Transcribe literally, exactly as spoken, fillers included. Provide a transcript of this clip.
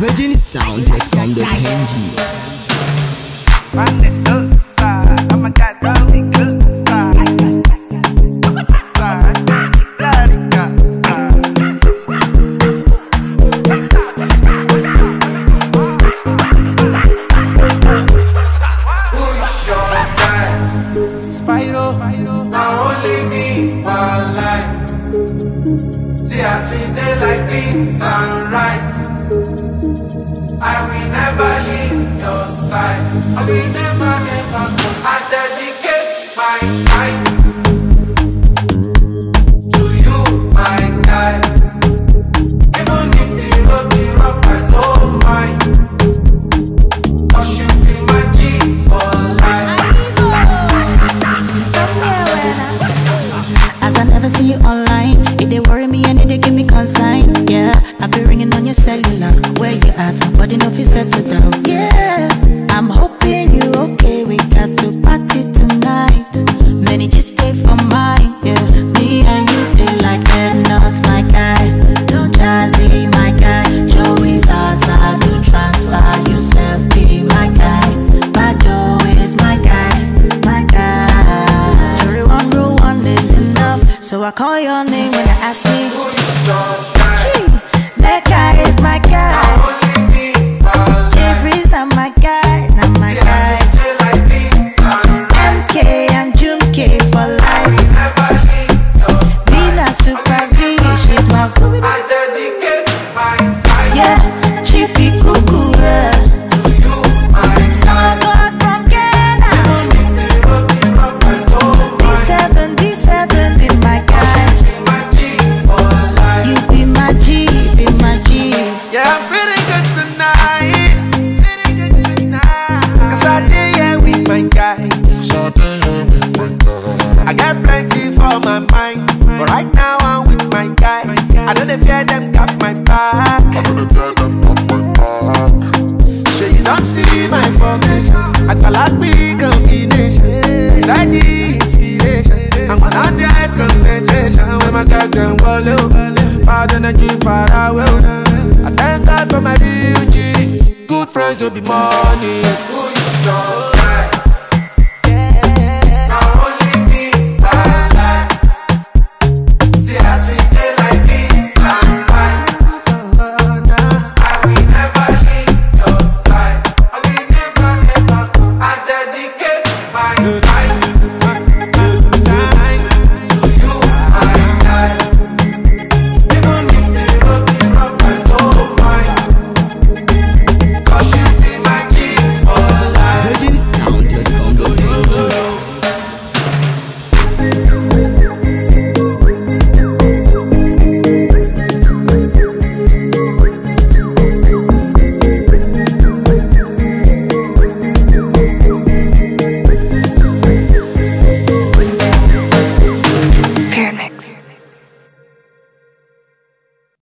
virgin sound dot com dot n g. Spyro, now only me one life. See us we day like beans and rice. I will never leave your side. I will never ever go. I dedicate my time to you, my guy. Even if the road be rough, I don't mind. 'Cause you be my G for life. As I never see you online, it they worry me and it they give me consign. Yeah, I be ringing on your cellular. Where you at? My body no fit settle down. Yeah, I'm hoping you okay. We got to party tonight. Many just stay for mine. Yeah, me and you they like that. Not my guy. Don't jazzy my guy. Joey's ours. I do transfer. You self be my guy. Bado is my guy. My guy. Sorry, one rule one is enough. So I call your name when you ask me. Who is your guy? Gee, that guy is my guy. Only me one life. Jeffrey's not my guy, not my See us guy. we day like beans and rice. M K and Jumke for I life. will never leave your side. Venus Super V, she's my I dedicate my time yeah, Chiefy Cuckoo, yeah. to you, my So guy. God from Ghana. Even if the road be rough, I don't D mind. seven, D seven, be my guy. Be my G for life. You be my G, be my G. Yeah, I'm feeling good tonight. Feeling good tonight. 'Cause I did yeah with my guys. I got plenty for my mind, but right now I'm with my guy. I don't fear them got my back. Sure you don't see my formation. I got like big combination. Steady inspiration. I'm on hundred concentration. When my guys them wallow, bad energy far away. I thank God for my real G's. Good friends don't be money. Who is your guy?